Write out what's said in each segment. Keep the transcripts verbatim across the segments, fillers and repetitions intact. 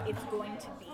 it's going to be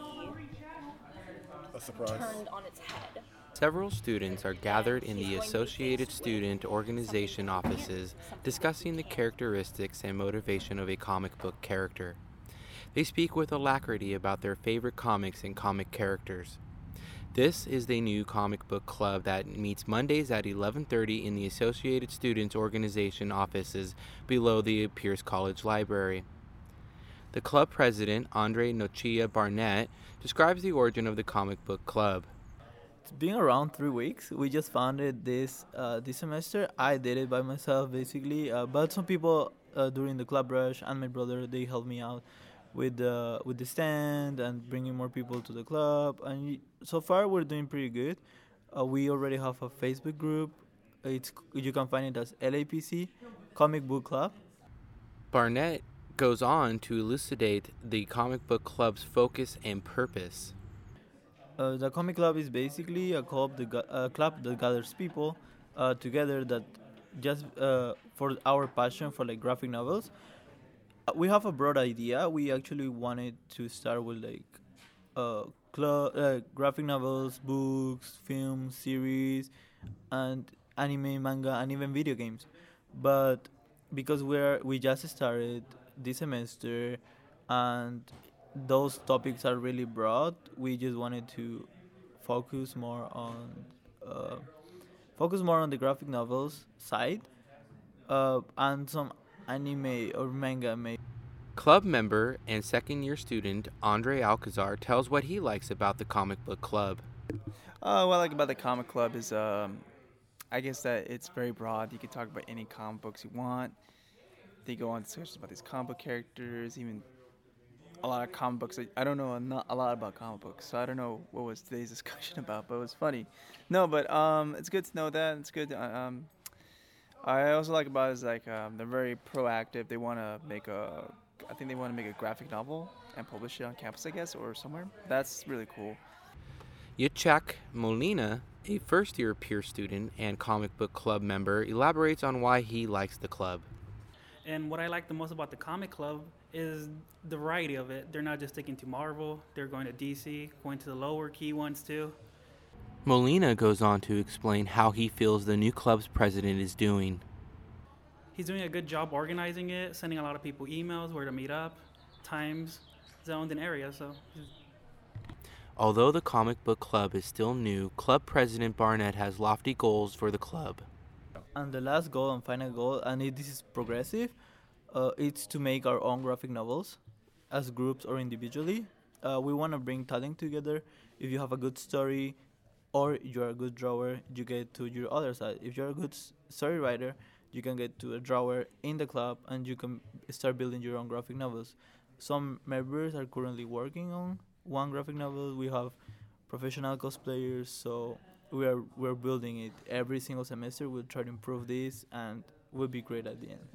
A surprise. turned on its head. Several students are gathered in the Associated Student Organization offices discussing the characteristics and motivation of a comic book character. They speak with alacrity about their favorite comics and comic characters. This is the new comic book club that meets Mondays at eleven thirty in the Associated Students Organization offices below the Pierce College Library. The club president, Andre Nochia Barnett, describes the origin of the comic book club. It's been around three weeks. We just founded this uh, this semester. I did it by myself, basically. Uh, but some people uh, during the club rush and my brother, they helped me out with the with the stand and bringing more people to the club. And so far, we're doing pretty good. Uh, we already have a Facebook group. It's you can find it as L A P C, Comic Book Club. Barnett goes on to elucidate the comic book club's focus and purpose. Uh, the comic club is basically a club that, ga- a club that gathers people uh, together that just uh, for our passion for like graphic novels. Uh, we have a broad idea. We actually wanted to start with like uh, cl- uh, graphic novels, books, films, series, and anime, manga, and even video games. But because we're we just started this semester, and those topics are really broad, we just wanted to focus more on uh, focus more on the graphic novels side uh, and some anime or manga. Maybe. Club member and second year student Andre Alcazar tells what he likes about the comic book club. Uh, what I like about the comic club is, um, I guess that it's very broad. You can talk about any comic books you want. They go on discussions about these comic book characters, even a lot of comic books. I don't know not a lot about comic books, so I don't know what was today's discussion about, but it was funny. No, but um, it's good to know that. It's good. To, um, I also like about it is like um, they're very proactive. They want to make a, I think they want to make a graphic novel and publish it on campus, I guess, or somewhere. That's really cool. Yitzhak Molina, a first-year Pierce student and comic book club member, elaborates on why he likes the club. And what I like the most about the comic club is the variety of it. They're not just sticking to Marvel. They're going to D C, going to the lower key ones too. Molina goes on to explain how he feels the new club's president is doing. He's doing a good job organizing it, sending a lot of people emails, where to meet up, times, zones, and areas. So, Although the comic book club is still new, club president Barnett has lofty goals for the club. And the last goal and final goal, and it, this is progressive, uh, it's to make our own graphic novels as groups or individually. Uh, we want to bring talent together. If you have a good story or you're a good drawer, you get to your other side. If you're a good s- story writer, you can get to a drawer in the club and you can start building your own graphic novels. Some members are currently working on one graphic novel. We have professional cosplayers, so we are we're building it every single semester. We'll try to improve this, and we'll be great at the end.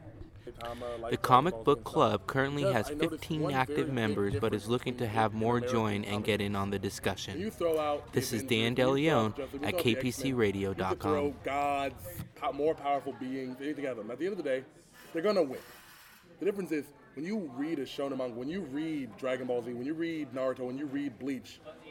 The comic book club currently has fifteen active members but is looking to have more join and get in on the discussion. This is Dan DeLeon at K P C radio dot com. You could throw gods, po- more powerful beings, anything at them. At the end of the day, they're going to win. The difference is when you read a shonen manga, when you read Dragon Ball Z, when you read Naruto, when you read Bleach,